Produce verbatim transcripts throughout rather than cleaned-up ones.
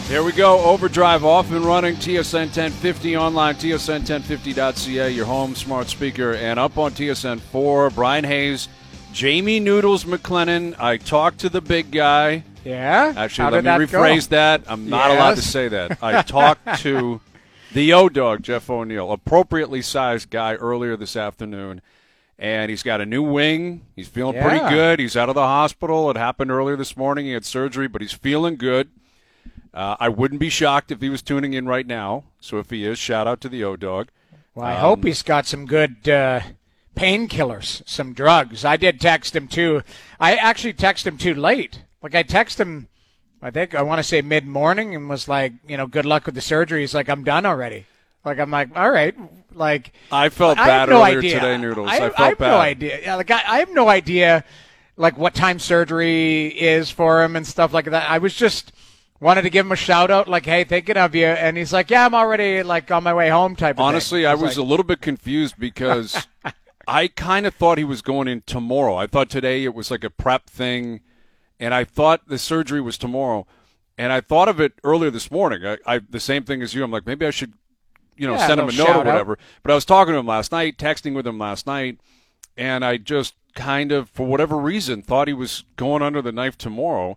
Here we go. Overdrive off and running. T S N ten fifty online. T S N ten fifty dot C A, your home smart speaker. And up on T S N four, Brian Hayes, Jamie Noodles McLennan. I talked to the big guy. Yeah? Actually, How let did me that rephrase go? that. I'm not Yes. allowed to say that. I talked to the O-Dog, Jeff O'Neill, appropriately sized guy earlier this afternoon. And he's got a new wing. He's feeling Yeah. pretty good. He's out of the hospital. It happened earlier this morning. He had surgery, but he's feeling good. Uh, I wouldn't be shocked if he was tuning in right now. So if he is, shout out to the O-Dog. Well, I Um, hope he's got some good uh, painkillers, some drugs. I did text him, too. I actually texted him too late. Like, I texted him, I think, I want to say mid-morning, and was like, you know, good luck with the surgery. He's like, I'm done already. Like, I'm like, all right. Like, I felt I bad have no earlier idea. today, Noodles. I, I felt I have bad. no idea. Yeah, like, I, I have no idea, like, what time surgery is for him and stuff like that. I was just wanted to give him a shout out, like, hey, thinking of you. And he's like, yeah, I'm already, like, on my way home type of Honestly, thing. I was like, a little bit confused because I kind of thought he was going in tomorrow. I thought today it was like a prep thing, and I thought the surgery was tomorrow. And I thought of it earlier this morning. I, I the same thing as you. I'm like, maybe I should, you know, Yeah, send a him a little note or shout out. whatever. But I was talking to him last night, texting with him last night, and I just kind of, for whatever reason, thought he was going under the knife tomorrow.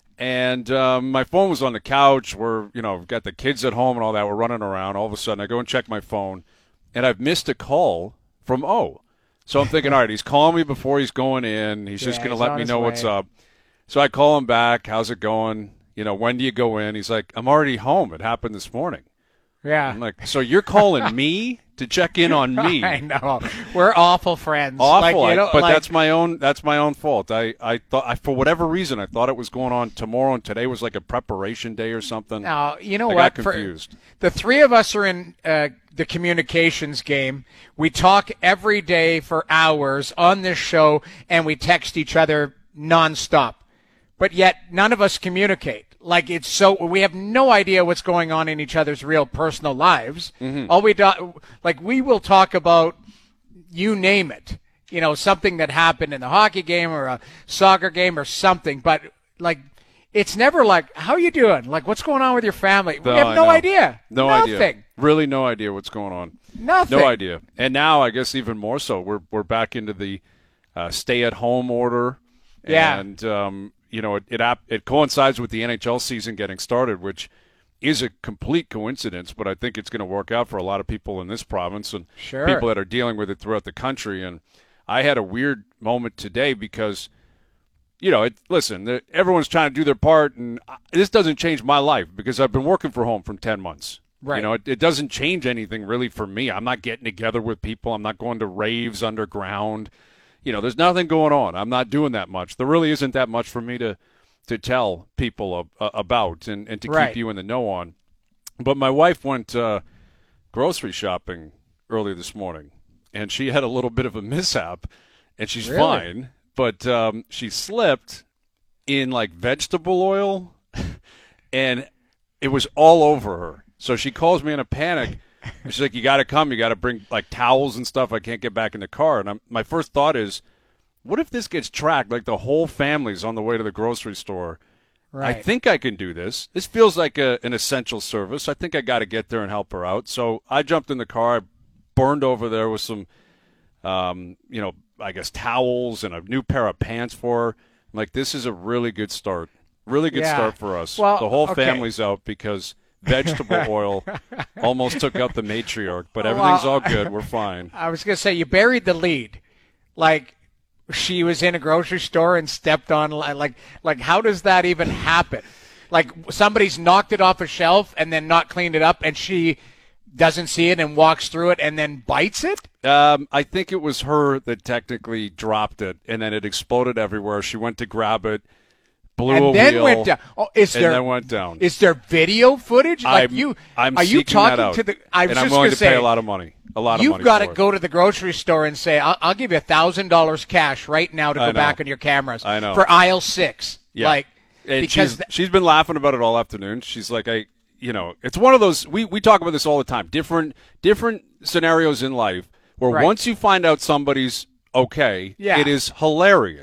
And um, my phone was on the couch. We're, you know, got the kids at home and all that. We're running around. All of a sudden, I go and check my phone, and I've missed a call from O. So I'm thinking, all right, he's calling me before he's going in. He's just Yeah, going to he's let on me his know what's way. up. So I call him back. How's it going? You know, when do you go in? He's like, I'm already home. It happened this morning. yeah. I'm like, so you're calling me to check in on me? I know. We're awful friends. Awful, Like, you I- know, but like, that's my own. That's my own fault. I, I thought, I, for whatever reason, I thought it was going on tomorrow, and today was like a preparation day or something. now, you know I what? got For- confused. the three of us are in uh, the communications game. We talk every day for hours on this show, and we text each other nonstop. But yet, none of us communicate. Like, it's so, we have no idea what's going on in each other's real personal lives. Mm-hmm. All we do, like, we will talk about, you name it, you know, something that happened in the hockey game or a soccer game or something. But, like, it's never like, how you doing? Like, what's going on with your family? We No, have I no know. idea. No Nothing. idea. Really, no idea what's going on. Nothing. No idea. And now, I guess even more so, we're we're back into the uh, stay-at-home order. Yeah. And um, you know, it, it ap- it coincides with the N H L season getting started, which is a complete coincidence, but I think it's going to work out for a lot of people in this province and Sure. people that are dealing with it throughout the country. And I had a weird moment today because, you know, it, listen, the, everyone's trying to do their part, and I, this doesn't change my life because I've been working from home for ten months. Right. You know, it, it doesn't change anything really for me. I'm not getting together with people. I'm not going to raves underground. You know, there's nothing going on. I'm not doing that much. There really isn't that much for me to to tell people uh, about and, and to Right. keep you in the know on. But my wife went uh, grocery shopping early this morning, and she had a little bit of a mishap, and she's Really? fine. But um, she slipped in, like, vegetable oil, and it was all over her. So she calls me in a panic. And she's like, you got to come. You got to bring, like, towels and stuff. I can't get back in the car. And I'm, my first thought is, what if this gets tracked? Like, the whole family's on the way to the grocery store. Right. I think I can do this. This feels like a, an essential service. I think I got to get there and help her out. So I jumped in the car. I burned over there with some, um, you know, I guess towels and a new pair of pants for her. I'm like, this is a really good start. Really good Yeah. start for us. Well, the whole okay. family's out because vegetable oil almost took out the matriarch. But Well, everything's all good. We're fine. I was going to say, you buried the lead. Like, she was in a grocery store and stepped on, like, like how does that even happen? Like, somebody's knocked it off a shelf and then not cleaned it up, and she doesn't see it and walks through it and then bites it? Um, I think it was her that technically dropped it, and then it exploded everywhere. She went to grab it, blew And a then wheel, went down. Oh, is and there, then went down. Is there video footage? Like I'm, you, I'm are you seeking talking that out, to the? I was and I'm just willing gonna to say, pay a lot of money. A lot of You've money. got to for it. go to the grocery store and say, "I'll, I'll give you a thousand dollars cash right now to I go know. back on your cameras I know. for aisle six." Yeah. Like, And because she's, th- she's been laughing about it all afternoon. She's like, I, you know, it's one of those, we, we talk about this all the time, different different scenarios in life where Right. once you find out somebody's okay, Yeah. it is hilarious.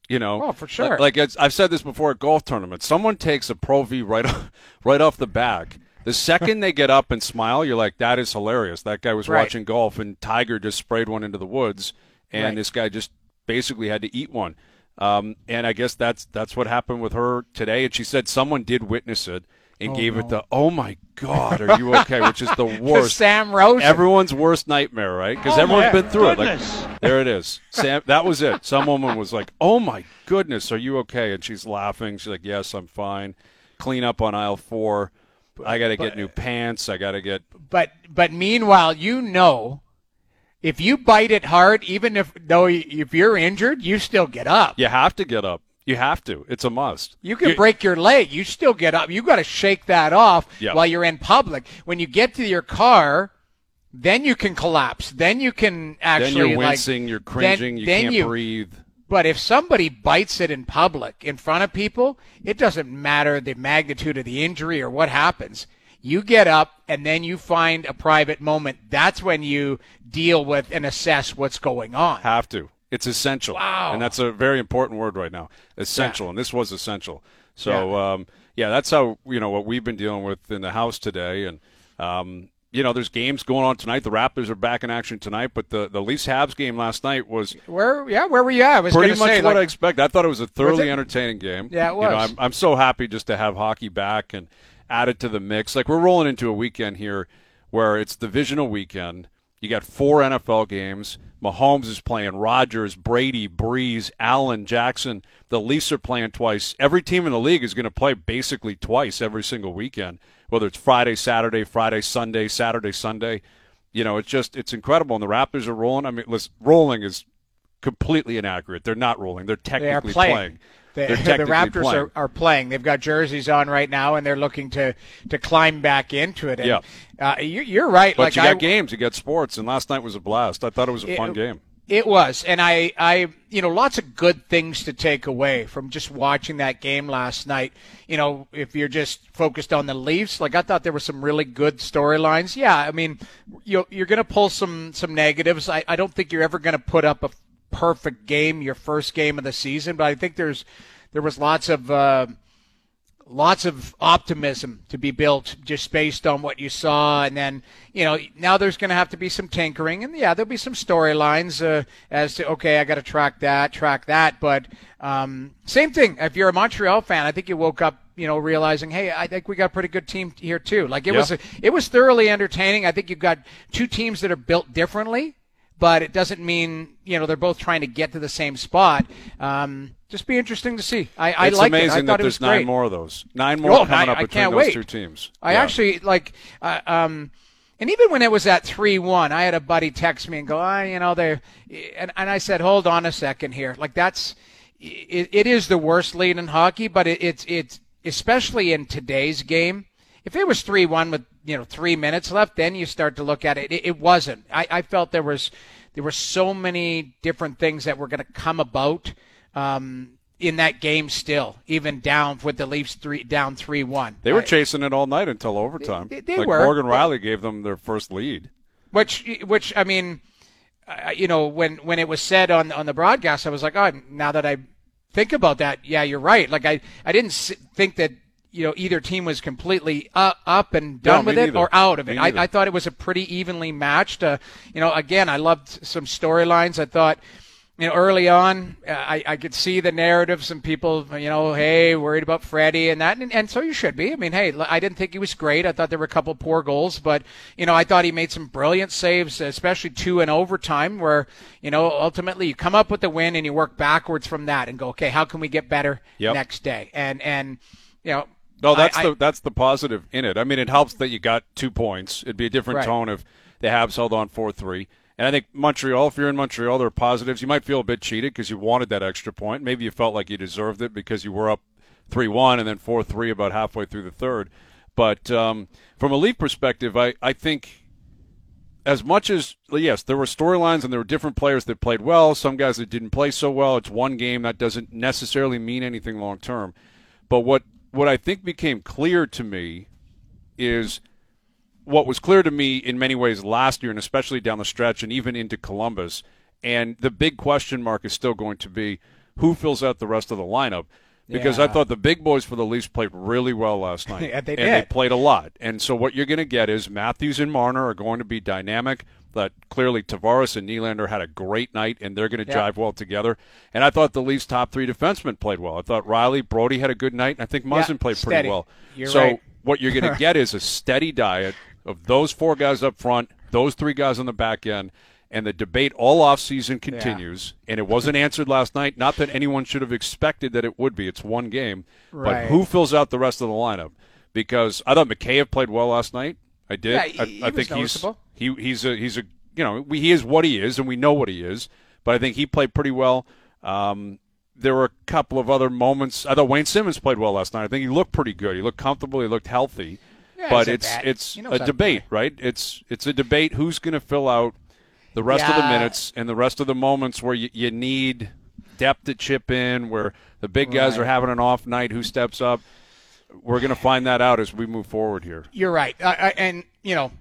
You know, oh, for sure. Like, like it's, I've said this before at golf tournaments. Someone takes a Pro V right off, right off the back. The second they get up and smile, you're like, that is hilarious. That guy was Right. watching golf, and Tiger just sprayed one into the woods, and Right. this guy just basically had to eat one. Um, and I guess that's that's what happened with her today. And she said someone did witness it and Oh, gave no. it the, oh, my God, are you okay? Which is the worst. Sam Rosen. Everyone's worst nightmare, right? Because Oh, everyone's my been through goodness. it. Like, there it is. Sam, that was it. Some woman was like, "Oh my goodness, are you okay?" And she's laughing. She's like, "Yes, I'm fine." Clean up on aisle four. I got to get new pants. I got to get. But but meanwhile, you know, if you bite it hard, even if though if you're injured, you still get up. You have to get up. You have to. It's a must. You can You- break your leg, you still get up. You got to shake that off Yeah. while you're in public. When you get to your car, then you can collapse. Then you can Then actually you're like, wincing. you're cringing. Then, you then can't you, breathe. But if somebody bites it in public, in front of people, it doesn't matter the magnitude of the injury or what happens. You get up and then you find a private moment. That's when you deal with and assess what's going on. Have to. It's essential. Wow. And that's a very important word right now. Essential. Yeah. And this was essential. So, Yeah. um, yeah, that's how, you know, what we've been dealing with in the house today. And, um, you know, there's games going on tonight. The Raptors are back in action tonight, but the, the Leafs-Habs game last night was Where, yeah, where were you at? I was pretty gonna much say, what like, I expected. I thought it was a thoroughly it? entertaining game. Yeah, it You know, was. I'm, I'm so happy just to have hockey back and add it to the mix. Like, we're rolling into a weekend here where it's divisional weekend. You got four N F L games. Mahomes is playing. Rodgers, Brady, Breeze, Allen, Jackson. The Leafs are playing twice. Every team in the league is going to play basically twice every single weekend, whether it's Friday, Saturday, Friday, Sunday, Saturday, Sunday. You know, it's just it's incredible. And the Raptors are rolling. I mean, listen, rolling is completely inaccurate. They're not rolling. They're they are technically playing. playing. The, They're the technically Raptors playing. are, are playing. They've got jerseys on right now, and they're looking to, to climb back into it. And, Yeah. uh, you, you're right. But like you got I, games, you got sports, and last night was a blast. I thought it was a It- fun game. It was, and I, I, you know, lots of good things to take away from just watching that game last night. You know, if you're just focused on the Leafs, like I thought there were some really good storylines. Yeah, I mean, you're, you're going to pull some some negatives. I, I don't think you're ever going to put up a perfect game, your first game of the season, but I think there's there was lots of. Uh, Lots of optimism to be built just based on what you saw. And then, you know, now there's going to have to be some tinkering. And, yeah, there'll be some storylines uh, as to, okay, I got to track that, track that. But um, same thing. If you're a Montreal fan, I think you woke up, you know, realizing, hey, I think we got a pretty good team here, too. Like, it, Yeah. was, a, it was thoroughly entertaining. I think you've got two teams that are built differently, but it doesn't mean, you know, they're both trying to get to the same spot. Um, just be interesting to see. I, I It's like it. I amazing thought that it was there's nine great. more of those. Nine more Oh, coming I- up I between can't those wait. two teams. I Yeah. actually like, uh, um, and even when it was at three one, I had a buddy text me and go, ah, you know, they, and and I said, hold on a second here. Like that's, it, it is the worst lead in hockey, but it, it's it's especially in today's game. If it was three one with you know three minutes left, then you start to look at it. It, it wasn't. I, I felt there was there were so many different things that were going to come about. Um, in that game still, even down with the Leafs three down three one. They were I- chasing it all night until overtime. They- they like were. Morgan Riley gave them their first lead. Which, which I mean, uh, you know, when, when it was said on on the broadcast, I was like, oh, now that I think about that, yeah, you're right. Like I, I didn't s- think that you know either team was completely up, up and done No, with me it neither. or out of it. Me I, neither. I thought it was a pretty evenly matched. Uh, you know, again, I loved some storylines. I thought. You know, early on, uh, I, I could see the narrative. Some people, you know, hey, worried about Freddie and that, and, and so you should be. I mean, hey, I didn't think he was great. I thought there were a couple poor goals, but you know, I thought he made some brilliant saves, especially two in overtime, where you know, ultimately you come up with the win and you work backwards from that and go, okay, how can we get better Yep. next day? And and you know, No, that's I, the I, that's the positive in it. I mean, it helps that you got two points. It'd be a different Right. tone if the Habs held on four three. And I think Montreal, if you're in Montreal, there are positives. You might feel a bit cheated because you wanted that extra point. Maybe you felt like you deserved it because you were up three one and then four three about halfway through the third. But um, from a Leaf perspective, I, I think as much as, yes, there were storylines and there were different players that played well, some guys that didn't play so well. It's one game. That doesn't necessarily mean anything long term. But what, what I think became clear to me is – what was clear to me in many ways last year, and especially down the stretch and even into Columbus, and the big question mark is still going to be who fills out the rest of the lineup. Because yeah. I thought the big boys for the Leafs played really well last night. yeah, they and did. they played a lot. And so what you're going to get is Matthews and Marner are going to be dynamic. But clearly Tavares and Nylander had a great night, and they're going to yeah. jive well together. And I thought the Leafs' top three defensemen played well. I thought Riley, Brody had a good night, and I think Muzzin yeah, played steady. pretty well. You're so right. what you're going to get is a steady diet of those four guys up front, those three guys on the back end, and the debate all offseason continues, yeah. and it wasn't answered last night. Not that anyone should have expected that it would be. It's one game. Right. But who fills out the rest of the lineup? Because I thought Mikheyev played well last night. I did. Yeah, he, he I, I think he's he he's a he's a you know we, he is what he is, and we know what he is. But I think he played pretty well. Um, there were a couple of other moments. I thought Wayne Simmons played well last night. I think he looked pretty good. He looked comfortable. He looked healthy. Yeah, but it's it's a debate, right? It's it's a debate. Who's going to fill out the rest yeah. of the minutes and the rest of the moments where you, you need depth to chip in, where the big guys right. are having an off night, who steps up? We're going to find that out as we move forward here. You're right. I, I, and, you know,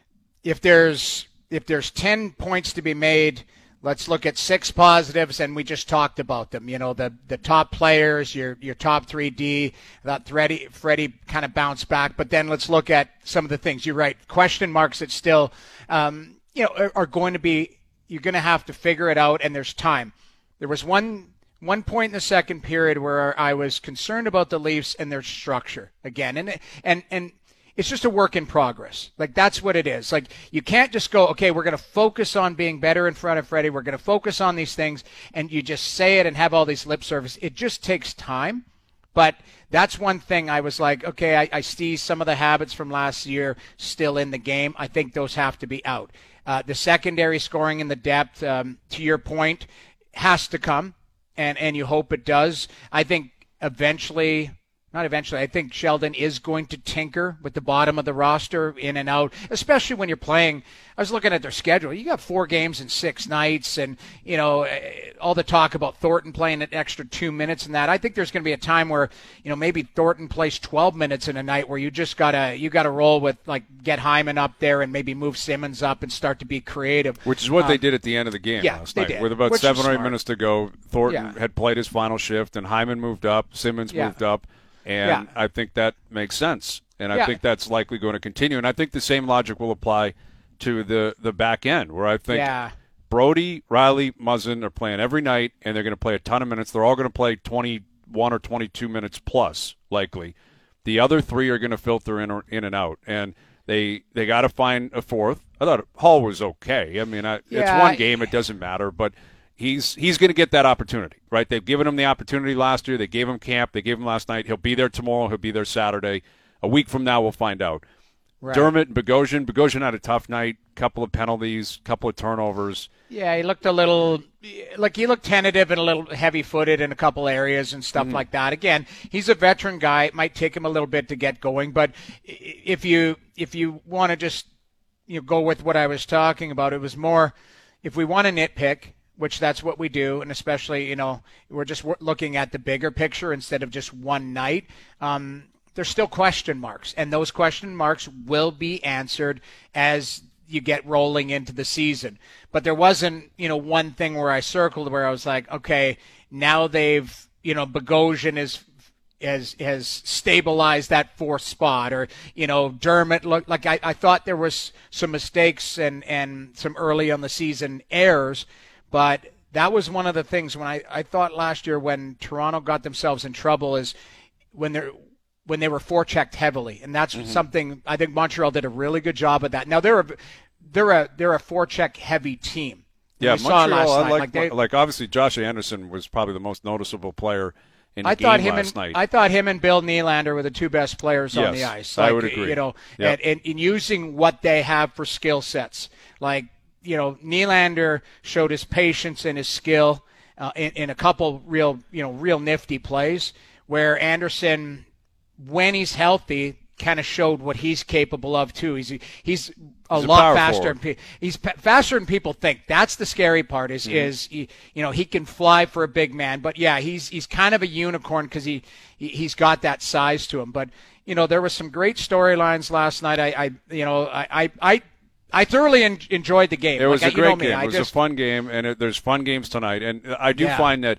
if there's if there's ten points to be made, let's look at six positives, and we just talked about them. You know, the the top players, your your top three D, that Freddie, Freddie kind of bounced back. But then let's look at some of the things. You're right. Question marks that still um, – you know, are, are going to be, you're going to have to figure it out, and there's time. There was one one point in the second period where I was concerned about the Leafs and their structure again, and and and it's just a work in progress. Like, that's what it is. Like, you can't just go, okay, we're going to focus on being better in front of Freddie. We're going to focus on these things, and you just say it and have all these lip service. It just takes time. But that's one thing I was like, okay, I, I see some of the habits from last year still in the game. I think those have to be out. Uh, the secondary scoring and the depth, um, to your point, has to come, and, and you hope it does. I think eventually, not eventually, I think Sheldon is going to tinker with the bottom of the roster in and out, especially when you're playing. I was looking at their schedule. You got four games in six nights, and, you know, all the talk about Thornton playing an extra two minutes and that. I think there's going to be a time where, you know, maybe Thornton plays twelve minutes in a night where you just got to you got to roll with, like, get Hyman up there and maybe move Simmons up and start to be creative. Which is what um, they did at the end of the game yeah, last they night. did, With about which seven or eight smart. minutes to go, Thornton Yeah. had played his final shift, and Hyman moved up, Simmons Yeah. moved up. And Yeah. I think that makes sense. And I Yeah. think that's likely going to continue. And I think the same logic will apply to the, the back end, where I think Yeah. Brody, Riley, Muzzin are playing every night, and they're going to play a ton of minutes. They're all going to play twenty-one or twenty-two minutes plus, likely. The other three are going to filter in or, in and out. And they they got to find a fourth. I thought Hall was okay. I mean, I, Yeah, it's one I- game. It doesn't matter. But he's he's going to get that opportunity, right? They've given him the opportunity last year. They gave him camp. They gave him last night. He'll be there tomorrow. He'll be there Saturday. A week from now, we'll find out. Right. Dermott and Bogosian. Bogosian had a tough night. Couple of penalties. Couple of turnovers. Yeah, he looked a little like he looked tentative and a little heavy-footed in a couple areas and stuff Mm-hmm. like that. Again, he's a veteran guy. It might take him a little bit to get going, but if you if you want to just you know go with what I was talking about, it was more if we want to nitpick, which that's what we do, and especially you know we're just w- looking at the bigger picture instead of just one night. Um, there's still question marks, and those question marks will be answered as you get rolling into the season. But there wasn't, you know, one thing where I circled where I was like, okay, now they've, you know, Bogosian is has has stabilized that fourth spot, or you know, Dermott looked like I, I thought there was some mistakes and and some early on the season errors, but that was one of the things when I, I thought last year when Toronto got themselves in trouble is when they're when they were forechecked heavily, and that's mm-hmm. something I think Montreal did a really good job of that. Now they're a they're a they're a forecheck heavy team. Yeah, we saw Montreal. last I night. like like, they, like obviously Josh Anderson was probably the most noticeable player in the I game thought him last and night. I thought him and Bill Nylander were the two best players on Yes, the ice. I Like, would agree. You know, Yep. and, and in using what they have for skill sets, like you know, Nylander showed his patience and his skill uh, in, in a couple real you know real nifty plays where Anderson, when he's healthy, kind of showed what he's capable of too. He's he's a He's a lot power faster. forward. Than pe- he's pa- faster than people think. That's the scary part. Is Mm-hmm. is he, you know he can fly for a big man, but yeah, he's he's kind of a unicorn because he, he he's got that size to him. But you know there was some great storylines last night. I, I you know I I. I I thoroughly en- enjoyed the game. It was like, a you great know me, game. I It was just, a fun game, and it, there's fun games tonight. And I do Yeah. find that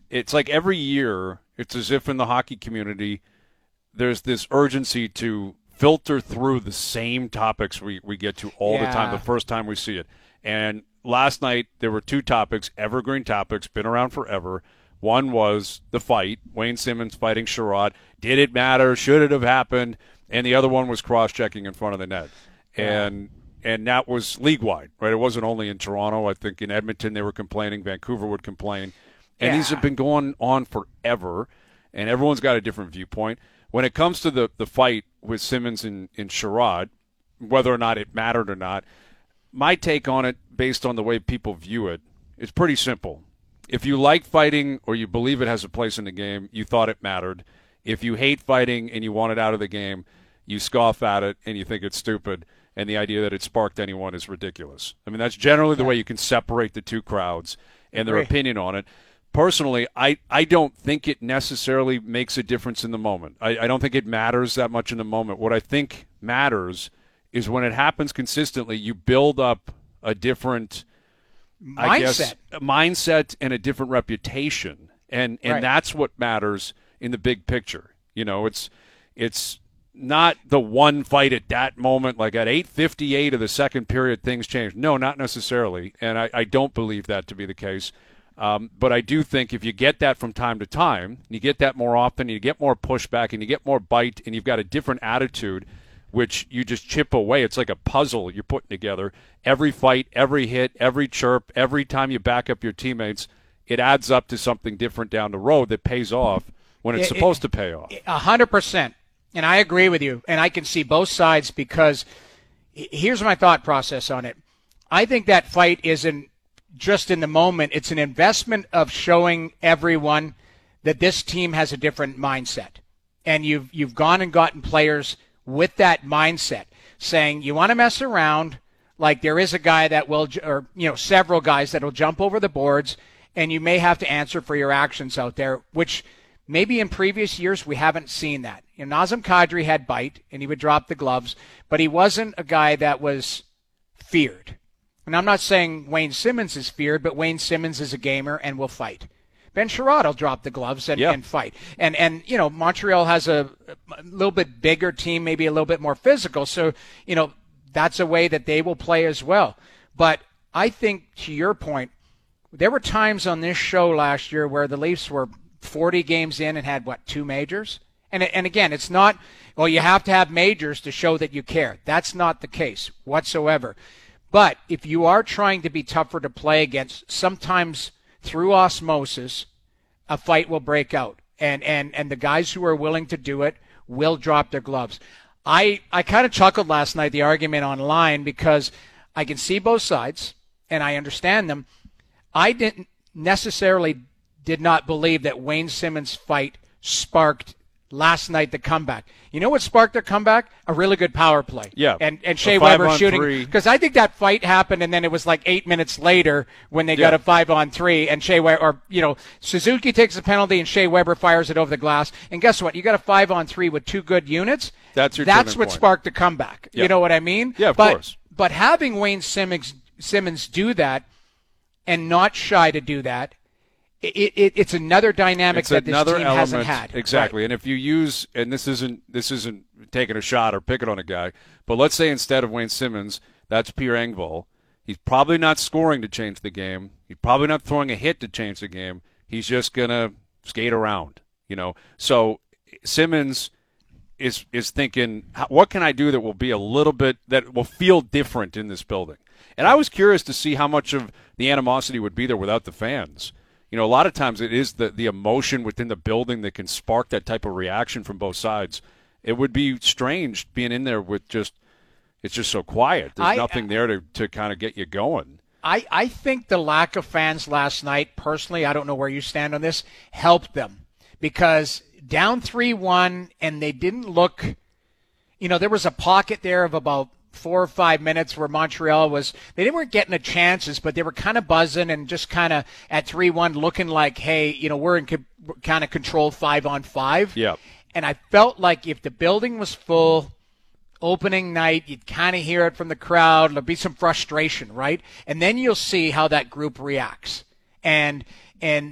it's like every year, it's as if in the hockey community, there's this urgency to filter through the same topics we, we get to all yeah. the time the first time we see it. And last night, there were two topics, evergreen topics, been around forever. One was the fight, Wayne Simmonds fighting Sherrod. Did it matter? Should it have happened? And the other one was cross-checking in front of the net. Yeah. And and that was league-wide, right? It wasn't only in Toronto. I think in Edmonton they were complaining. Vancouver would complain. And yeah. these have been going on forever, and everyone's got a different viewpoint. When it comes to the, the fight with Simmonds and, and Sherrod, whether or not it mattered or not, my take on it, based on the way people view it, is pretty simple. If you like fighting or you believe it has a place in the game, you thought it mattered. If you hate fighting and you want it out of the game, you scoff at it and you think it's stupid, and the idea that it sparked anyone is ridiculous. I mean, that's generally the way you can separate the two crowds and their Agree. opinion on it. Personally, I, I don't think it necessarily makes a difference in the moment. I, I don't think it matters that much in the moment. What I think matters is when it happens consistently, you build up a different mindset, I guess, a mindset and a different reputation, and and right. that's what matters in the big picture. You know, it's it's not the one fight at that moment, like at eight fifty-eight of the second period, things change. No, not necessarily, and I, I don't believe that to be the case. Um, but I do think if you get that from time to time, and you get that more often, and you get more pushback, and you get more bite, and you've got a different attitude, which you just chip away. It's like a puzzle you're putting together. Every fight, every hit, every chirp, every time you back up your teammates, it adds up to something different down the road that pays off when it's it, supposed it, to pay off. A hundred percent. And I agree with you. And I can see both sides because here's my thought process on it. I think that fight isn't just in the moment. It's an investment of showing everyone that this team has a different mindset. And you've you've gone and gotten players with that mindset, saying you want to mess around, like there is a guy that will, or you know, several guys that will jump over the boards, and you may have to answer for your actions out there, which maybe in previous years we haven't seen that. You know, Nazem Kadri had bite, and he would drop the gloves, but he wasn't a guy that was feared. And I'm not saying Wayne Simmonds is feared, but Wayne Simmonds is a gamer and will fight. Ben Sherrod will drop the gloves and, yeah. and fight. And, and, you know, Montreal has a, a little bit bigger team, maybe a little bit more physical. So, you know, that's a way that they will play as well. But I think, to your point, there were times on this show last year where the Leafs were forty games in and had, what, two majors? And, and again, it's not, well, you have to have majors to show that you care. That's not the case whatsoever. But if you are trying to be tougher to play against, sometimes through osmosis, a fight will break out. And, and, and the guys who are willing to do it will drop their gloves. I, I kind of chuckled last night, the argument online, because I can see both sides and I understand them. I didn't necessarily did not believe that Wayne Simmonds' fight sparked last night the comeback. You know what sparked their comeback? A really good power play. Yeah. And and Shea Weber shooting. Three. Because I think that fight happened, and then it was like eight minutes later when they yeah. got a five on three, and Shea Weber, or, you know, Suzuki takes the penalty and Shea Weber fires it over the glass. And guess what? You got a five on three with two good units. That's your That's what point. sparked the comeback. Yeah. You know what I mean? Yeah, of but, course. But having Wayne Simmons, Simmons do that and not shy to do that, It, it, it's another dynamic it's that this another team element, hasn't had. Exactly. Right. And if you use, and this isn't this isn't taking a shot or picking on a guy, but let's say instead of Wayne Simmonds, that's Pierre Engvall. He's probably not scoring to change the game. He's probably not throwing a hit to change the game. He's just going to skate around, you know. So Simmonds is is thinking, what can I do that will be a little bit, that will feel different in this building? And I was curious to see how much of the animosity would be there without the fans. You know, a lot of times it is the, the emotion within the building that can spark that type of reaction from both sides. It would be strange being in there with just, it's just so quiet. There's I, nothing there to, to kind of get you going. I, I think the lack of fans last night, personally, I don't know where you stand on this, helped them. Because down three one, and they didn't look, you know, there was a pocket there of about four or five minutes where Montreal was, they weren't getting the chances, but they were kind of buzzing and just kind of at three one looking like, hey, you know, we're in co- kind of control five on five. Yeah. And I felt like if the building was full, opening night, you'd kind of hear it from the crowd. There'll be some frustration, right? And then you'll see how that group reacts. And, and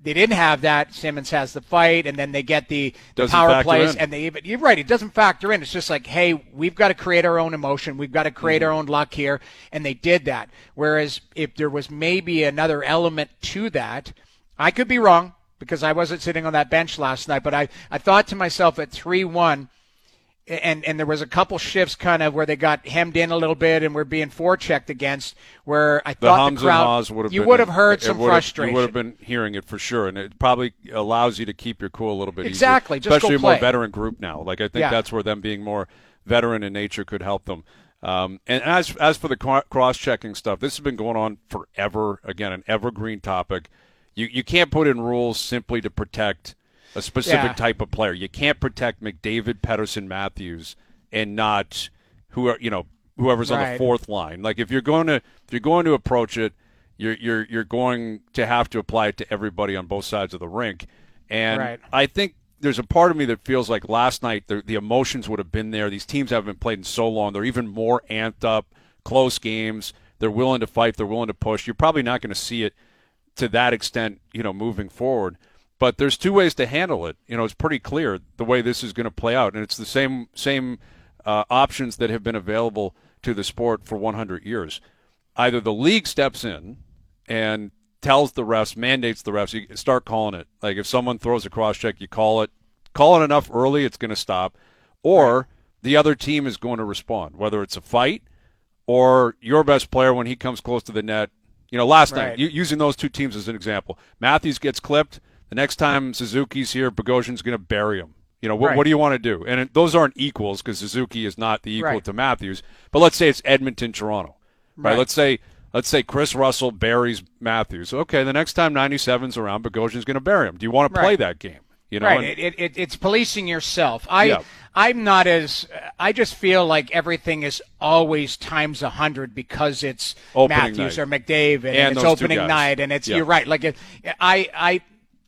they didn't have that. Simmons has the fight, and then they get the, the Doesn't power factor plays, in. and they even you're right. It doesn't factor in. It's just like, hey, we've got to create our own emotion. We've got to create Mm-hmm. our own luck here, and they did that. Whereas if there was maybe another element to that, I could be wrong because I wasn't sitting on that bench last night, but I, I thought to myself at three one. And and there was a couple shifts kind of where they got hemmed in a little bit and were being forechecked against. Where I The thought hums the crowd, and haws would have you been, would have heard it some would have- frustration. You would have been hearing it for sure, and it probably allows you to keep your cool a little bit Exactly, easier. just go especially a more play. veteran group now. Like I think Yeah. that's where them being more veteran in nature could help them. Um, and as as for the cross checking stuff, this has been going on forever. Again, an evergreen topic. You you can't put in rules simply to protect a specific Yeah. type of player. You can't protect McDavid, Pedersen, Matthews, and not who are you know whoever's on the Right. fourth line. Like if you're going to if you're going to approach it, you're you're you're going to have to apply it to everybody on both sides of the rink. And Right. I think there's a part of me that feels like last night the, the emotions would have been there. These teams haven't been played in so long. They're even more amped up, close games. They're willing to fight. They're willing to push. You're probably not going to see it to that extent, you know, moving forward. But there's two ways to handle it. You know, it's pretty clear the way this is going to play out, and it's the same same uh, options that have been available to the sport for one hundred years. Either the league steps in and tells the refs, mandates the refs, you start calling it. Like if someone throws a cross check, you call it. Call it enough early, it's going to stop. Or Right. the other team is going to respond, whether it's a fight or your best player when he comes close to the net. You know, last Right. night, u- using those two teams as an example, Matthews gets clipped. The next time Suzuki's here, Bogosian's going to bury him. You know, what, Right. what do you want to do? And it, those aren't equals because Suzuki is not the equal Right. to Matthews. But let's say it's Edmonton, Toronto. Right? Right. Let's say let's say Chris Russell buries Matthews. Okay, the next time ninety-seven's around, Bogosian's going to bury him. Do you want to play Right. that game? You know, Right. and- It, it, it's policing yourself. I, Yeah. I'm not as. I just feel like everything is always times a hundred because it's Opening Matthews night. or McDavid, and, And it's those two opening guys. night, and it's Yeah. you're right. Like it, I, I,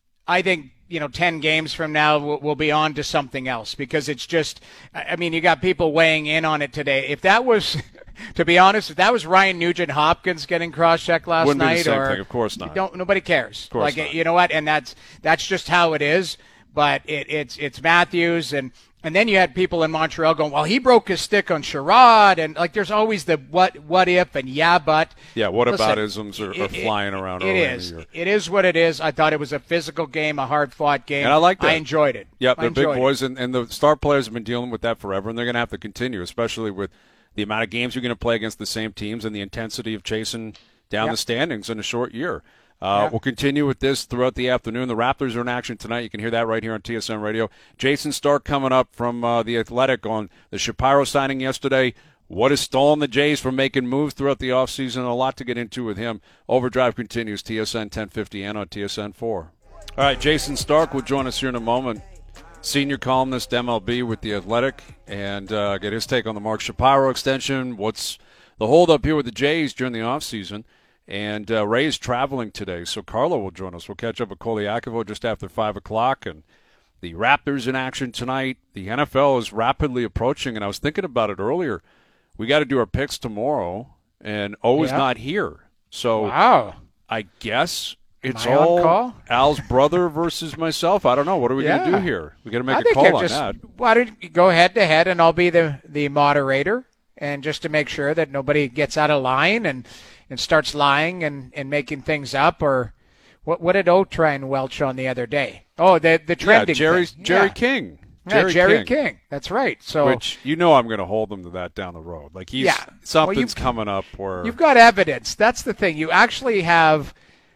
I think you know, ten games from now we'll, we'll be on to something else because it's just. I I mean, you got people weighing in on it today. If that was. To be honest, if that was Ryan Nugent Hopkins getting cross-checked last Wouldn't be the night, same or thing. Of course not. Don't nobody cares. Of course like not. you know what, and that's that's just how it is. But it, it's it's Matthews, and and then you had people in Montreal going, well, he broke his stick on Sherrod, and like there's always the what what if and yeah, but Yeah, what Listen, aboutisms are, are it- it- flying around It early in is. the year. It is what it is. I thought it was a physical game, a hard-fought game, And I like that. I enjoyed it. Yeah, I they're big enjoyed it. boys, and, and the star players have been dealing with that forever, and they're going to have to continue, especially with the amount of games you're going to play against the same teams and the intensity of chasing down Yep. the standings in a short year. Uh, Yep. We'll continue with this throughout the afternoon. The Raptors are in action tonight. You can hear that right here on T S N Radio. Jason Stark coming up from uh, The Athletic on the Shapiro signing yesterday. What has stolen the Jays from making moves throughout the offseason? A lot to get into with him. Overdrive continues, T S N ten fifty and on T S N four. All right, Jason Stark will join us here in a moment. Senior columnist M L B with The Athletic, and uh, get his take on the Mark Shapiro extension. What's the holdup here with the Jays during the offseason? And uh, Ray is traveling today, so Carlo will join us. We'll catch up with Koliakovo just after five o'clock. And the Raptors in action tonight. The N F L is rapidly approaching, and I was thinking about it earlier. We got to do our picks tomorrow, and O is Yeah. not here. So Wow. I guess it's Am I on all call? Al's brother versus myself. I don't know. What are we going to Yeah. do here? We got to make I a think call I on just, that. Why don't you go head to head, and I'll be the, the moderator, and just to make sure that nobody gets out of line and, and starts lying and, and making things up, or what what did O try and welch on the other day? Oh, the the Yeah, trending Jerry thing. Jerry Yeah. King. Yeah, Jerry King. That's right. So Which you know I'm going to hold him to that down the road. Like he's Yeah. Well, something's you've- coming up where you've got evidence. That's the thing. You actually have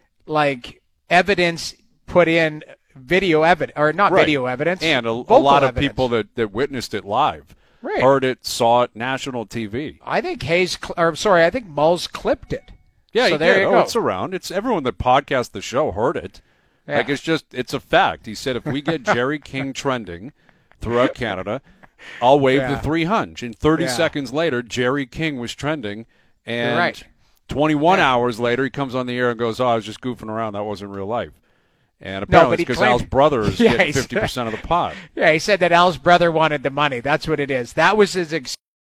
like evidence put in, video evidence, or not Right. video evidence, and a, a vocal lot of evidence. people that, that witnessed it live, Right. heard it, saw it, national T V. I think Hayes, cl- or sorry, I think Mulls clipped it. Yeah, so he there did. you Oh, go. it's around. It's everyone that podcast the show heard it. Yeah. Like it's just it's a fact. He said if we get Jerry King trending throughout Canada, I'll wave Yeah. the three hundred. And thirty Yeah. seconds later, Jerry King was trending, and You're right. twenty-one Yeah. hours later, he comes on the air and goes, "Oh, I was just goofing around. That wasn't real life." And No, apparently, but he it's because claimed- Al's brother is Yeah, getting he's- fifty percent of the pot. Yeah, he said that Al's brother wanted the money. That's what it is. That was his. Ex-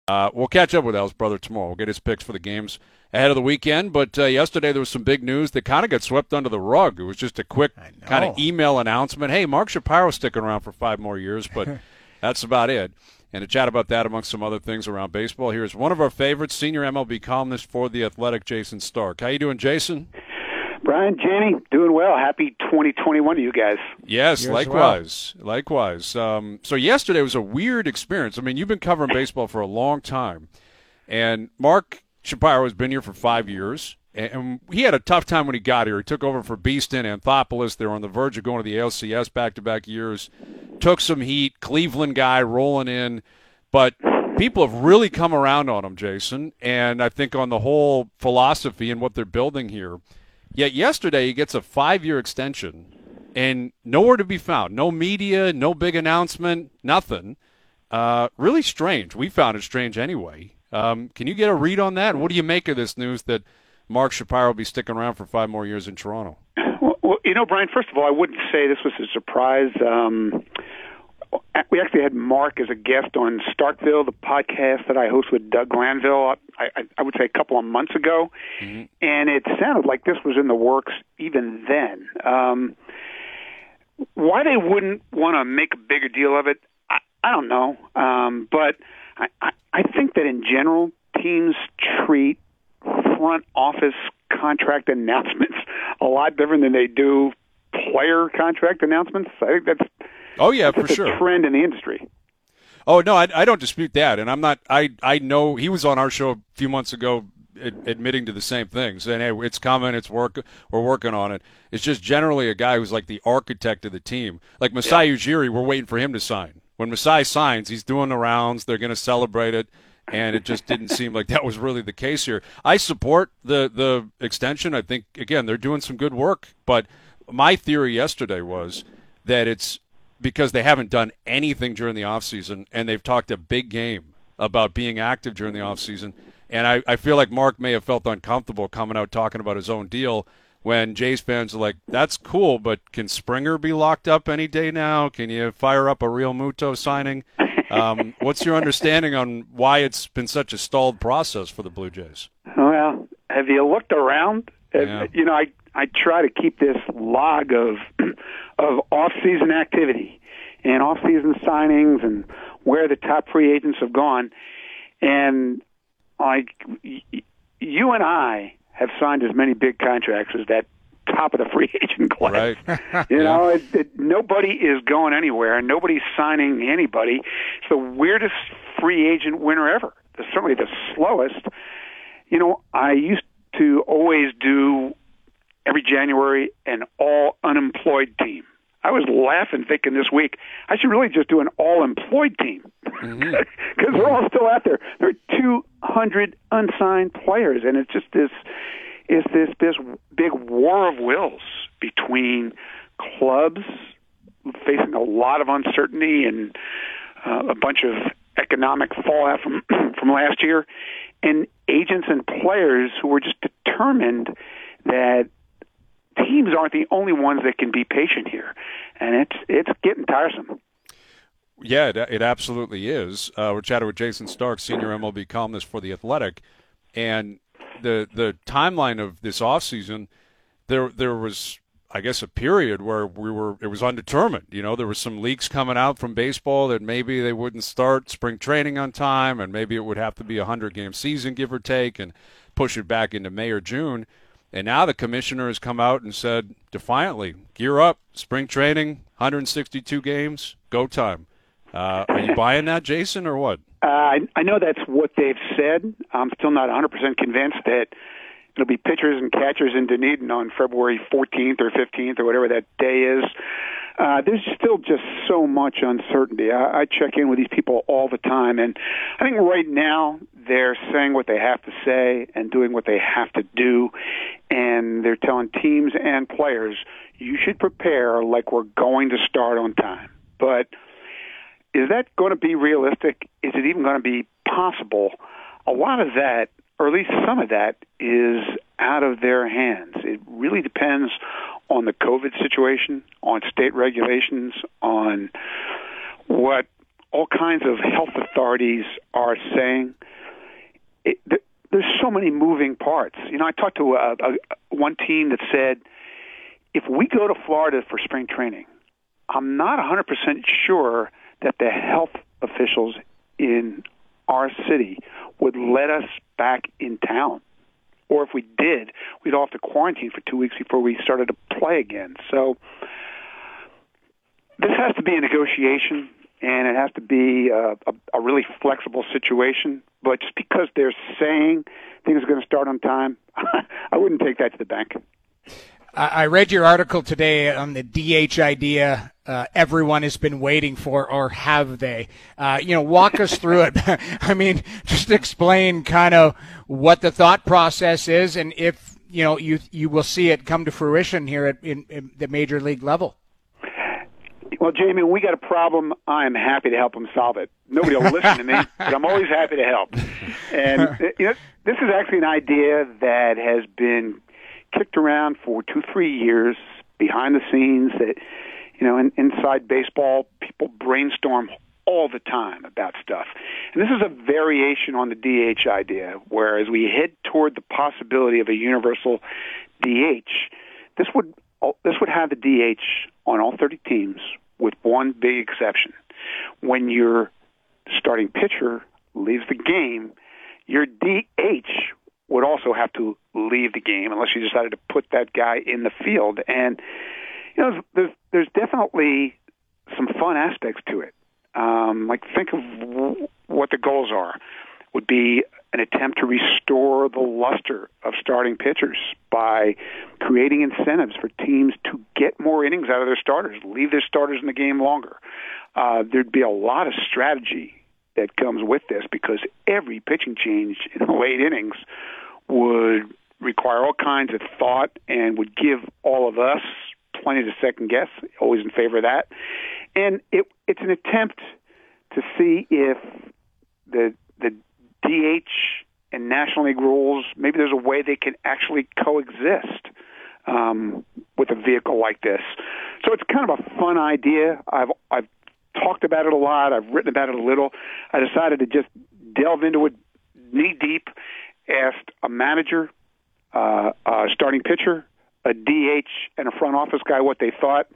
Uh, we'll catch up with Al's brother tomorrow. We'll get his picks for the games ahead of the weekend. But uh, yesterday there was some big news that kind of got swept under the rug. It was just a quick kind of email announcement. Hey, Mark Shapiro's sticking around for five more years, but that's about it. And to chat about that amongst some other things around baseball, here's one of our favorites, senior M L B columnist for The Athletic, Jayson Stark. How you doing, Jason? Brian, Jenny, doing well. Happy twenty twenty-one to you guys. Yes, Yours likewise. Well. Likewise. Um, so yesterday was a weird experience. I mean, you've been covering baseball for a long time, and Mark Shapiro has been here for five years, and he had a tough time when he got here. He took over for Beeston, Anthopoulos. They were on the verge of going to the A L C S back-to-back years. Took some heat, Cleveland guy rolling in, but people have really come around on him, Jason, and I think on the whole philosophy and what they're building here. Yet yesterday he gets a five-year extension and nowhere to be found. No media, no big announcement, nothing. Uh, really strange. We found it strange anyway. Um, can you get a read on that? What do you make of this news that Mark Shapiro will be sticking around for five more years in Toronto? Well, well you know, Brian, first of all, I wouldn't say this was a surprise. Um, we actually had Mark as a guest on Starkville, the podcast that I host with Doug Glanville, I, I, I would say a couple of months ago. Mm-hmm. And it sounded like this was in the works even then. Um, why they wouldn't want to make a bigger deal of it, I, I don't know. Um, but I, I, I think that in general, teams treat front office contract announcements a lot different than they do player contract announcements. I think that's oh yeah that's for sure a trend in the industry. Oh no, I, I don't dispute that, and I'm not. I I know he was on our show a few months ago, ad, admitting to the same thing, saying, "Hey, it's coming, it's work, we're working on it." It's just generally a guy who's like the architect of the team, like Masai yeah. Ujiri. We're waiting for him to sign. When Masai signs, he's doing the rounds. They're going to celebrate it. And it just didn't seem like that was really the case here. I support the, the extension. I think, again, they're doing some good work. But my theory yesterday was that it's because they haven't done anything during the offseason, and they've talked a big game about being active during the offseason. And I, I feel like Mark may have felt uncomfortable coming out talking about his own deal when Jays fans are like, that's cool, but can Springer be locked up any day now? Can you fire up a Real Muto signing? Um, what's your understanding on why it's been such a stalled process for the Blue Jays? Well, have you looked around? Yeah. You know, I I try to keep this log of of off-season activity and off-season signings and where the top free agents have gone. And like you and I have signed as many big contracts as that top of the free agent class. Right. You yeah. know, it, it, nobody is going anywhere, and nobody's signing anybody. It's the weirdest free agent winter ever. It's certainly the slowest. You know, I used to always do every January an all unemployed team. I was laughing thinking this week I should really just do an all-employed team because mm-hmm. we're all still out there. There are two hundred unsigned players, and it's just this is this this big war of wills between clubs facing a lot of uncertainty and uh, a bunch of economic fallout from from last year, and agents and players who were just determined that teams aren't the only ones that can be patient here, and it's it's getting tiresome. Yeah, it, it absolutely is. Uh, we're chatting with Jayson Stark, senior M L B columnist for The Athletic, and the the timeline of this offseason, there there was, I guess, a period where we were it was undetermined. You know, there were some leaks coming out from baseball that maybe they wouldn't start spring training on time, and maybe it would have to be a hundred-game season, give or take, and push it back into May or June. And now the commissioner has come out and said defiantly, gear up, spring training, one hundred sixty-two games, go time. Uh, are you buying that, Jason, or what? Uh, I, I know that's what they've said. I'm still not one hundred percent convinced that it'll be pitchers and catchers in Dunedin on February fourteenth or fifteenth or whatever that day is. Uh, there's still just so much uncertainty. I, I check in with these people all the time, and I think right now they're saying what they have to say and doing what they have to do, and they're telling teams and players, you should prepare like we're going to start on time. But is that going to be realistic? Is it even going to be possible? A lot of that, or at least some of that, is out of their hands. It really depends on the COVID situation, on state regulations, on what all kinds of health authorities are saying, it, th- there's so many moving parts. You know, I talked to a, a, one team that said, if we go to Florida for spring training, I'm not one hundred percent sure that the health officials in our city would let us back in town. Or if we did, we'd all have to quarantine for two weeks before we started to play again. So this has to be a negotiation, and it has to be a, a, a really flexible situation. But just because they're saying things are going to start on time, I wouldn't take that to the bank. I read your article today on the D H idea uh, everyone has been waiting for, or have they? Uh, you know, walk us through it. I mean, just explain kind of what the thought process is, and if, you know, you you will see it come to fruition here at in, in the major league level. Well, Jamie, when we got a problem, I'm happy to help them solve it. Nobody will listen to me, but I'm always happy to help. And you know, this is actually an idea that has been kicked around for two, three years behind the scenes. That, you know, in, inside baseball, people brainstorm all the time about stuff. And this is a variation on the D H idea, where as we head toward the possibility of a universal D H, this would this would have the D H on all thirty teams, with one big exception. When your starting pitcher leaves the game, your D H would also have to leave the game unless you decided to put that guy in the field. And, you know, there's, there's definitely some fun aspects to it. Um, like, think of w- what the goals are. Would be an attempt to restore the luster of starting pitchers by creating incentives for teams to get more innings out of their starters, leave their starters in the game longer. Uh, there'd be a lot of strategy that comes with this, because every pitching change in the late innings would require all kinds of thought and would give all of us plenty to second guess. Always in favor of that. And it, it's an attempt to see if the the D H and National League rules, maybe there's a way they can actually coexist um, with a vehicle like this. So it's kind of a fun idea. I've I've talked about it a lot. I've written about it a little. I decided to just delve into it knee deep, asked a manager, uh, a starting pitcher, a D H, and a front office guy what they thought.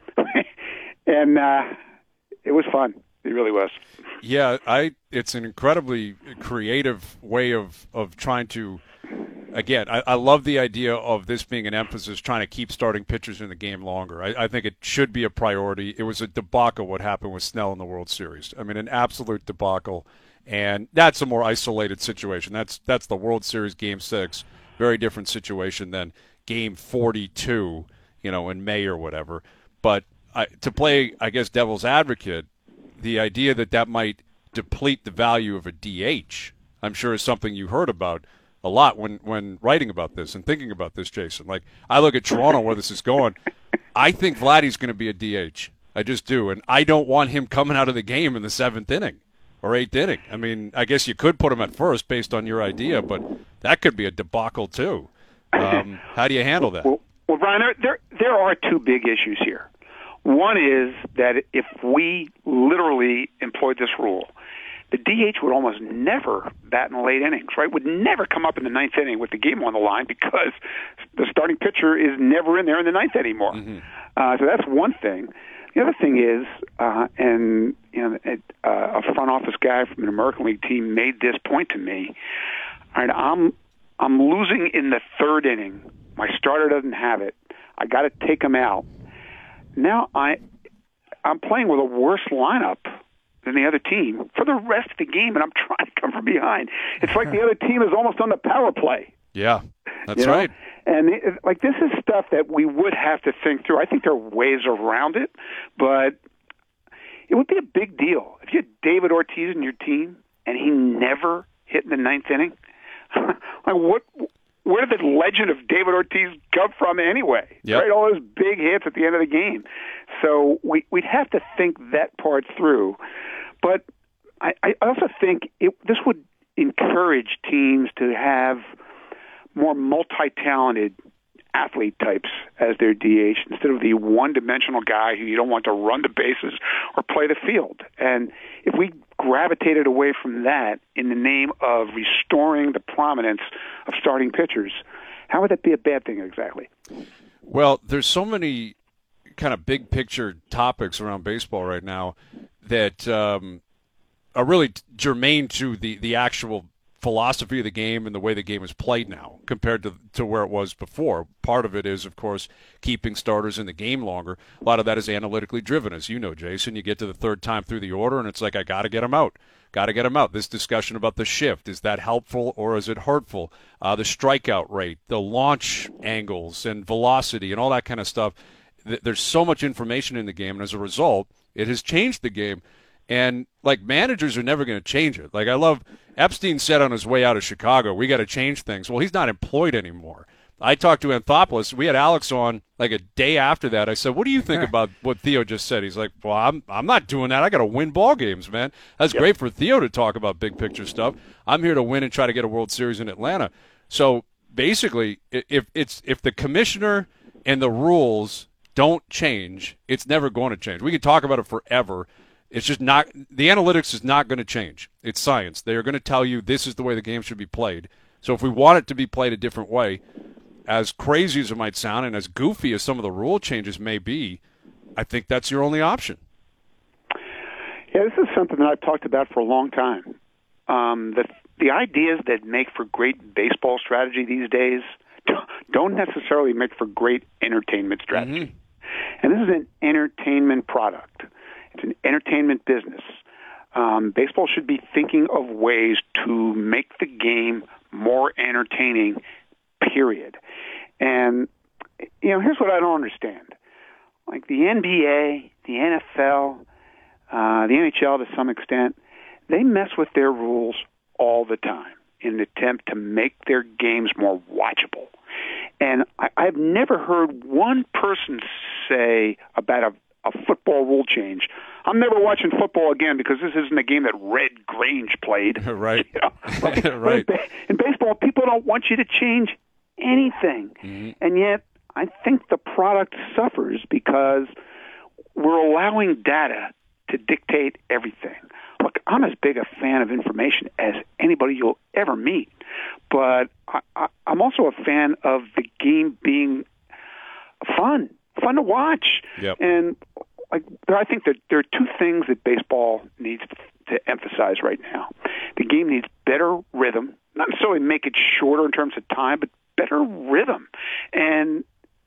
and uh, it was fun. It really was. Yeah, I. It's an incredibly creative way of, of trying to, again, I, I love the idea of this being an emphasis, trying to keep starting pitchers in the game longer. I, I think it should be a priority. It was a debacle what happened with Snell in the World Series. I mean, an absolute debacle, and that's a more isolated situation. That's that's the World Series Game six, very different situation than Game forty-two, you know, in May or whatever. But I, to play, I guess, devil's advocate, the idea that that might deplete the value of a D H, I'm sure is something you heard about a lot when, when writing about this and thinking about this, Jason. Like, I look at Toronto, where this is going. I think Vladdy's going to be a D H. I just do. And I don't want him coming out of the game in the seventh inning or eighth inning. I mean, I guess you could put him at first based on your idea, but that could be a debacle too. Um, how do you handle that? Well, well Brian, there, there, there are two big issues here. One is that if we literally employed this rule, the D H would almost never bat in the late innings, right? Would never come up in the ninth inning with the game on the line, because the starting pitcher is never in there in the ninth anymore. Mm-hmm. Uh, so that's one thing. The other thing is, uh, and you know, it, uh, a front office guy from an American League team made this point to me. All right, I'm I'm losing in the third inning. My starter doesn't have it. I got to take him out. Now I, I'm playing with a worse lineup than the other team for the rest of the game, and I'm trying to come from behind. It's like the other team is almost on the power play. Yeah, that's you know? right. And it, like, this is stuff that we would have to think through. I think there are ways around it, but it would be a big deal if you had David Ortiz in your team and he never hit in the ninth inning. Like, what? Where did the legend of David Ortiz come from anyway? Yep. Right, all those big hits at the end of the game. So we, we'd have to think that part through. But I, I also think it, this would encourage teams to have more multi-talented athlete types as their D H instead of the one-dimensional guy who you don't want to run the bases or play the field. And if we gravitated away from that in the name of restoring the prominence of starting pitchers. How would that be a bad thing exactly? Well, there's so many kind of big picture topics around baseball right now that um, are really germane to the, the actual philosophy of the game and the way the game is played now compared to to where it was before. Part of it is, of course, keeping starters in the game longer. A lot of that is analytically driven, as you know, Jason. You get to the third time through the order, and it's like, I got to get them out. Got to get them out. This discussion about the shift, is that helpful or is it hurtful? Uh, the strikeout rate, the launch angles and velocity and all that kind of stuff. There's so much information in the game, and as a result, it has changed the game. And, like, managers are never going to change it. Like, I love Epstein said on his way out of Chicago, we got to change things. Well, he's not employed anymore. I talked to Anthopoulos. We had Alex on, like, a day after that. I said, what do you think about what Theo just said? He's like, well, I'm I'm not doing that. I got to win ball games, man. That's yep. great for Theo to talk about big-picture stuff. I'm here to win and try to get a World Series in Atlanta. So, basically, if it's if the commissioner and the rules don't change, it's never going to change. We could talk about it forever. It's just not – the analytics is not going to change. It's science. They are going to tell you this is the way the game should be played. So if we want it to be played a different way, as crazy as it might sound and as goofy as some of the rule changes may be, I think that's your only option. Yeah, this is something that I've talked about for a long time. Um, the, the ideas that make for great baseball strategy these days don't necessarily make for great entertainment strategy. Mm-hmm. And this is an entertainment product. It's an entertainment business. Um, baseball should be thinking of ways to make the game more entertaining, period. And, you know, here's what I don't understand. Like the N B A, the N F L, uh, the N H L to some extent, they mess with their rules all the time in an attempt to make their games more watchable. And I, I've never heard one person say about a a football rule change, I'm never watching football again because this isn't a game that Red Grange played. Right. You know? Like, right. In, in baseball, people don't want you to change anything. Mm-hmm. And yet, I think the product suffers because we're allowing data to dictate everything. Look, I'm as big a fan of information as anybody you'll ever meet, but I, I, I'm also a fan of the game being fun. Fun to watch. Yep. And like, I think that there are two things that baseball needs to emphasize right now. The game needs better rhythm, not necessarily make it shorter in terms of time, but better rhythm. And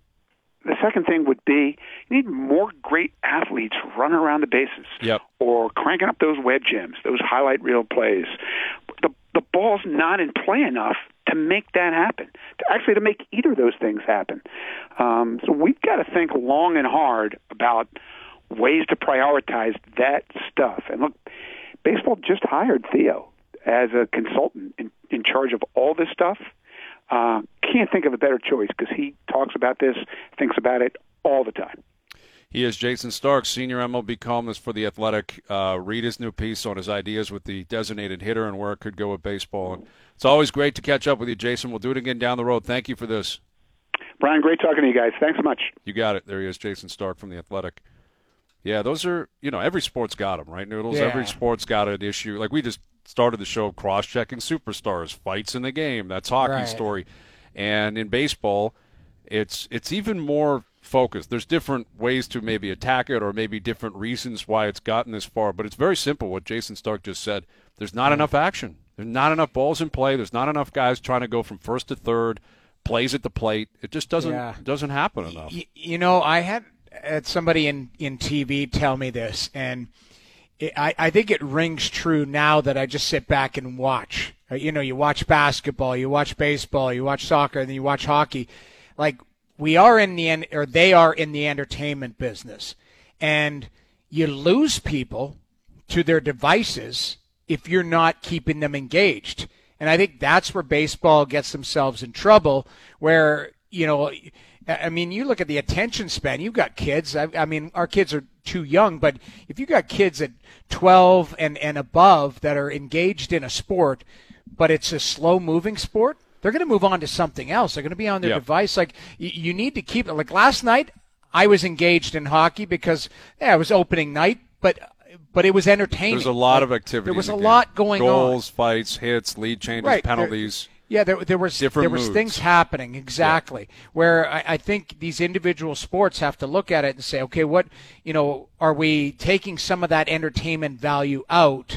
the second thing would be you need more great athletes running around the bases yep. or cranking up those web gems, those highlight reel plays. The, the ball's not in play enough to make that happen, to actually to make either of those things happen. Um, so we've got to think long and hard about ways to prioritize that stuff. And look, baseball just hired Theo as a consultant in, in charge of all this stuff. Uh, can't think of a better choice because he talks about this, thinks about it all the time. He is Jayson Stark, senior M L B columnist for The Athletic. Uh, read his new piece on his ideas with the designated hitter and where it could go with baseball. And it's always great to catch up with you, Jason. We'll do it again down the road. Thank you for this. Brian, great talking to you guys. Thanks so much. You got it. There he is, Jayson Stark from The Athletic. Yeah, those are, you know, every sport's got them, right, Noodles? Yeah. Every sport's got an issue. Like we just started the show cross-checking superstars, fights in the game. That's hockey right. story. And in baseball, it's it's even more focused. There's different ways to maybe attack it or maybe different reasons why it's gotten this far. But it's very simple what Jayson Stark just said. There's not enough action. There's not enough balls in play. There's not enough guys trying to go from first to third, plays at the plate. It just doesn't yeah. doesn't happen enough. Y- you know, I had, had somebody in, in T V tell me this, and it, I, I think it rings true now that I just sit back and watch. Uh, you know, you watch basketball, you watch baseball, you watch soccer, and then you watch hockey. Like, we are in the, or they are in the entertainment business, and you lose people to their devices if you're not keeping them engaged. And I think that's where baseball gets themselves in trouble, where, you know, I mean, you look at the attention span. You've got kids. I, I mean, our kids are too young, but if you got kids at twelve and, and above that are engaged in a sport, but it's a slow-moving sport, they're going to move on to something else. They're going to be on their yep. device. Like, you, you need to keep it. Like last night, I was engaged in hockey because, yeah, it was opening night, but but it was entertaining. There's a lot like, of activity. There was in a the lot game. going Goals, on. Goals, fights, hits, lead changes, right. penalties. There, yeah, there, there was Different there was moods. things happening exactly yeah. where I, I think these individual sports have to look at it and say, okay, what you know, are we taking some of that entertainment value out?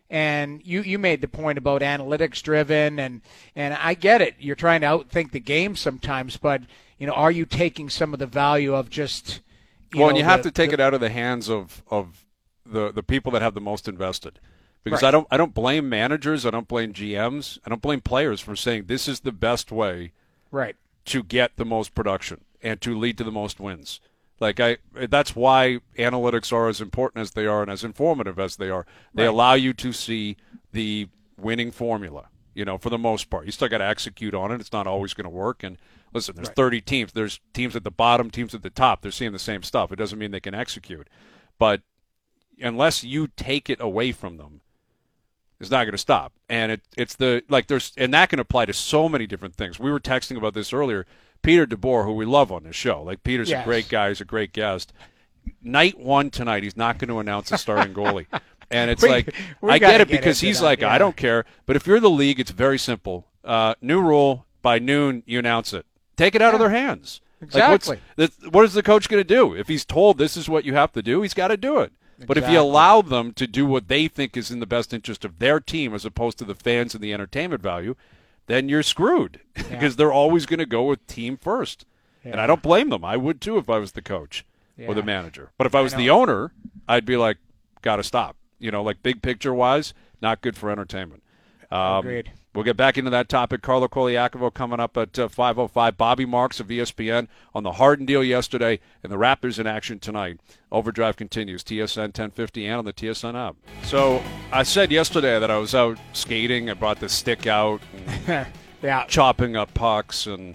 And you, you made the point about analytics driven, and, and I get it. You're trying to outthink the game sometimes, but you know, are you taking some of the value of just you well, know, and you have the, to take the, it out of the hands of, of the the people that have the most invested, because right. I don't I don't blame managers, I don't blame G Ms, I don't blame players for saying this is the best way right. to get the most production and to lead to the most wins. Like I, that's why analytics are as important as they are and as informative as they are. They right. allow you to see the winning formula. You know, for the most part, you still got to execute on it. It's not always going to work. And listen, there's right. thirty teams. There's teams at the bottom, teams at the top. They're seeing the same stuff. It doesn't mean they can execute, but unless you take it away from them, it's not going to stop. And it, it's the like there's and that can apply to so many different things. We were texting about this earlier. Peter DeBoer, who we love on this show, like Peter's yes. a great guy, he's a great guest. Night one tonight, he's not going to announce a starting goalie, and it's we, like we I get it get because he's that, like yeah. I don't care. But if you're the league, it's very simple. Uh, new rule: by noon, you announce it. Take it out yeah. of their hands. Exactly. Like what's, what is the coach going to do if he's told this is what you have to do? He's got to do it. Exactly. But if you allow them to do what they think is in the best interest of their team, as opposed to the fans and the entertainment value, then you're screwed yeah. because they're always going to go with team first. Yeah. And I don't blame them. I would too if I was the coach yeah. or the manager. But if I was I the owner, I'd be like, got to stop. You know, like big picture wise, not good for entertainment. Um, Agreed. We'll get back into that topic. Carlo Koliakovo coming up at uh, five oh five. Bobby Marks of E S P N on the Harden deal yesterday, and the Raptors in action tonight. Overdrive continues. T S N ten fifty and on the T S N app. So I said yesterday that I was out skating. I brought the stick out and yeah. chopping up pucks, and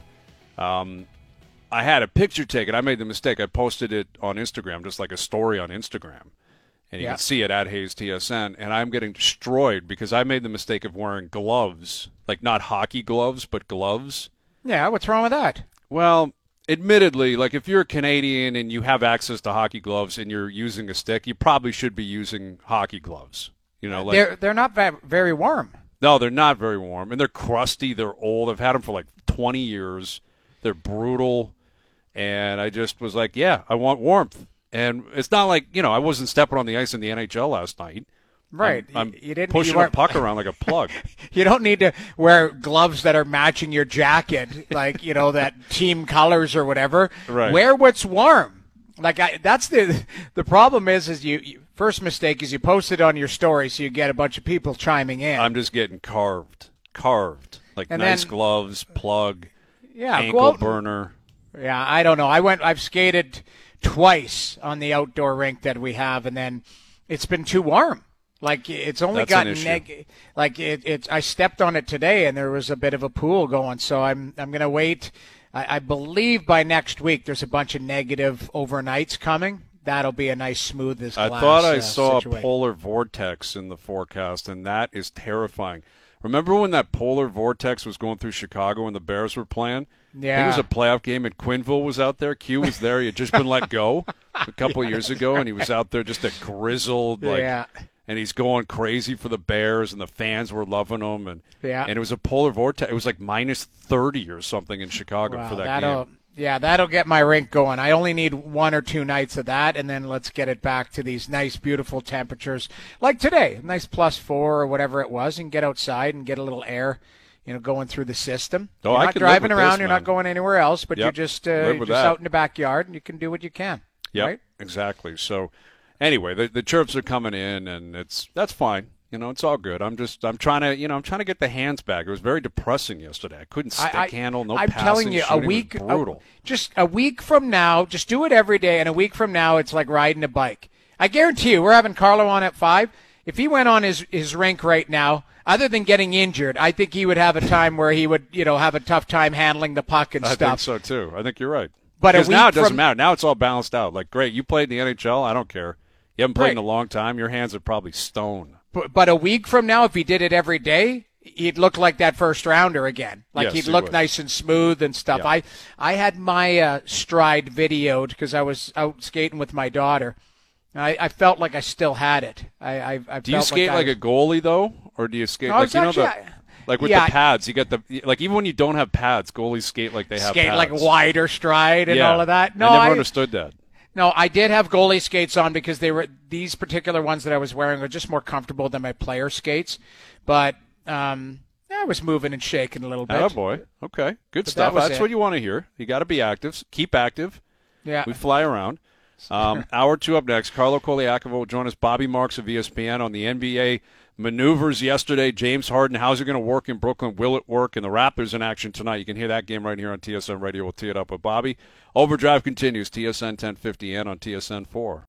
um, I had a picture taken. I made the mistake. I posted it on Instagram, just like a story on Instagram. And you yeah. can see it at Hayes T S N, and I'm getting destroyed because I made the mistake of wearing gloves, like not hockey gloves, but gloves. Yeah, what's wrong with that? Well, admittedly, like if you're a Canadian and you have access to hockey gloves and you're using a stick, you probably should be using hockey gloves. You know, like they're they're not very warm. No, they're not very warm, and they're crusty. They're old. I've had them for like twenty years. They're brutal, and I just was like, yeah, I want warmth. And it's not like, you know, I wasn't stepping on the ice in the N H L last night. Right. I'm, I'm you didn't, pushing you a puck around like a plug. You don't need to wear gloves that are matching your jacket, like, you know, that team colors or whatever. Right. Wear what's warm. Like, I, that's the the problem is, is you, you first mistake is you post it on your story so you get a bunch of people chiming in. I'm just getting carved. Carved. Like and nice then, gloves, plug, yeah, ankle well, burner. Yeah, I don't know. I went, I've skated twice on the outdoor rink that we have, and then it's been too warm. Like it's only That's gotten neg. Like it, it's. I stepped on it today, and there was a bit of a pool going. So I'm, I'm gonna wait. I, I believe by next week there's a bunch of negative overnights coming. That'll be a nice smooth as glass. I thought I uh, saw situation. a polar vortex in the forecast, and that is terrifying. Remember when that polar vortex was going through Chicago and the Bears were playing? Yeah. I think it was a playoff game, and Quinville was out there. Q was there. He had just been let go a couple yes. years ago, and he was out there just a grizzled, like, yeah. and he's going crazy for the Bears, and the fans were loving him. And yeah. and it was a polar vortex. It was like minus thirty or something in Chicago wow, for that that'll, game. Yeah, that'll get my rink going. I only need one or two nights of that, and then let's get it back to these nice, beautiful temperatures. Like today, nice plus four or whatever it was, and get outside and get a little air, you know, going through the system. Oh, you're I not could driving live with around, this, you're man. not going anywhere else, but Yep. you're just, uh, Live you're with just that. out in the backyard, and you can do what you can. Yep, right? exactly. So anyway, the, the chirps are coming in, and it's that's fine. You know, it's all good. I'm just, I'm trying to, you know, I'm trying to get the hands back. It was very depressing yesterday. I couldn't stick I, I, handle, no I'm passing, telling you, a shooting. week, It was brutal. A, just a week from now, just do it every day, and a week from now, it's like riding a bike. I guarantee you, we're having Carlo on at five. If he went on his, his rink right now, other than getting injured, I think he would have a time where he would, you know, have a tough time handling the puck and I stuff. think so too. I think you're right. But because a week now it doesn't from, matter. Now it's all balanced out. Like, great, you played in the N H L. I don't care. You haven't played right. in a long time. Your hands are probably stone. But, but a week from now, if he did it every day, he'd look like that first rounder again. Like Yes, he'd he look would. nice and smooth and stuff. Yeah. I I had my uh, stride videoed because I was out skating with my daughter, I, I felt like I still had it. I, I, I Do you felt skate like, like, I, a goalie though, or do you skate No, like it's you know actually- the like with yeah, the pads? You get the like even when you don't have pads, goalies skate like they have skate pads. like wider stride and yeah. all of that. No, I never I, understood that. No, I did have goalie skates on because they were these particular ones that I was wearing were just more comfortable than my player skates. But um, I was moving and shaking a little bit. Oh boy, okay, good But stuff. that was That's it. what you want to hear. You got to be active. Keep active. Yeah. We fly around. Um, hour two up next. Carlo Koliakovo will join us. Bobby Marks of E S P N on the N B A maneuvers yesterday. James Harden, how's it going to work in Brooklyn? Will it work? And the Raptors in action tonight. You can hear that game right here on T S N Radio. We'll tee it up with Bobby. Overdrive continues. T S N ten fifty and on T S N four.